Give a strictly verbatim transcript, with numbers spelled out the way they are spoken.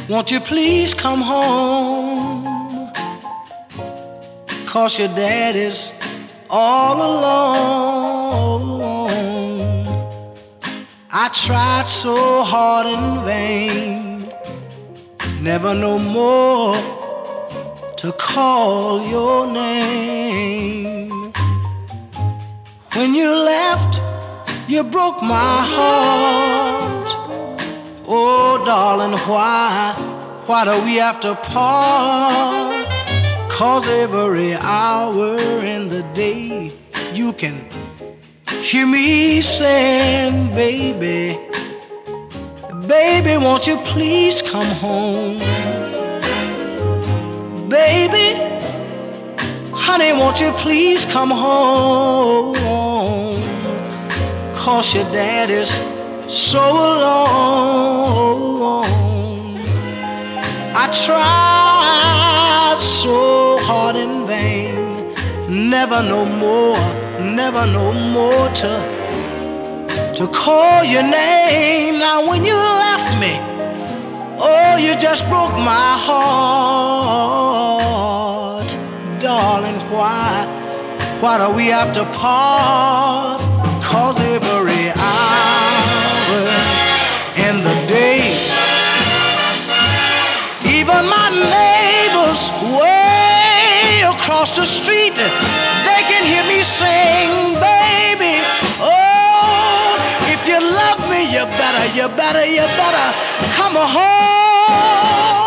won't you please come home? 'Cause your daddy's all alone. I tried so hard in vain, never no more to call your name. When you left, you broke my heart. Oh, darling, why, why do we have to part? 'Cause every hour in the day you can hear me saying, baby, baby, won't you please come home? Baby, honey, won't you please come home? 'Cause your daddy's so alone. I tried so hard in vain, never no more, never no more to to call your name. Now when you left me, oh, you just broke my heart. Darling, why, why do we have to part? 'Cause every hour in the day, even my neighbors way across the street, they can hear me sing, baby, oh, if you love me, you better, you better, you better come home.